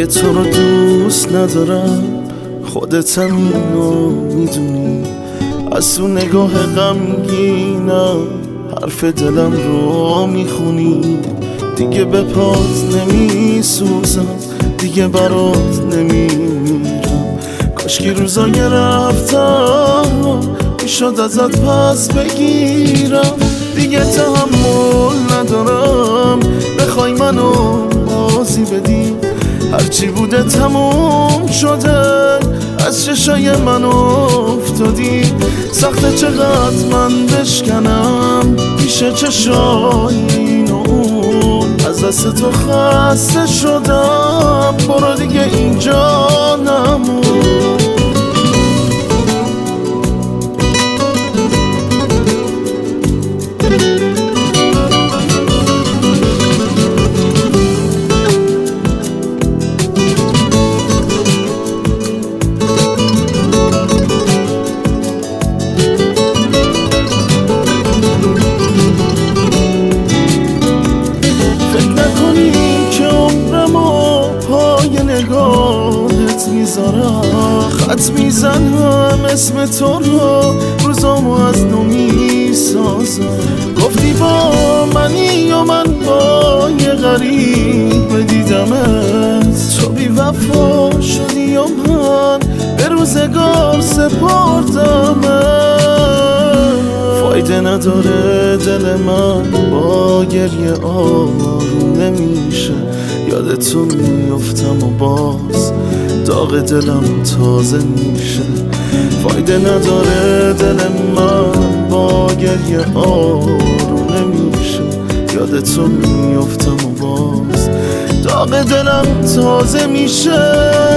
تو رو دوست ندارم، خودت هم اینو میدونی. از تو نگاه غمگینم حرف دلم رو میخونی. دیگه به پات نمیسوزم، دیگه برات نمیمیرم. کاشکی روزای رفتم میشد ازت پس بگیرم. دیگه تحمل ندارم بخوای منو بازی بدی. هرچی بوده تموم شده، از چشای من افتادی. سخته چقدر من بشکنم پیش چشای این و اون. از دست تو خسته شدم، برو دیگه اینجا نمون. نگاهت میذارم، خط میزنم اسم تو رو، روزامو از نو میسازم. گفتی با منی یا من با یه غریب دیدمت. تو بی وفا شدی یا من به روزگار سپردمت. فایده نداره دل من با گریه آروم نمیشه. یادتو میفتم و باز داغ دلم تازه میشه. فایده نداره دل من با گریه آروم نمیشه. یادتو میفتم و باز داغ دلم تازه میشه.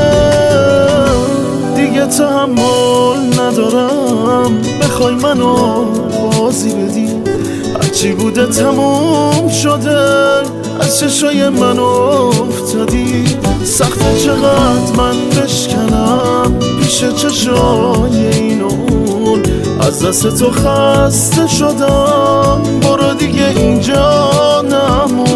دیگه تحمل ندارم بخوای منو بازی بدی. هرچی بوده تموم شده، از چشای من افتادی. سخته چقدر من بشکنم پیش چشای این و اون. از دست تو خسته شدم، برو دیگه اینجا نمون.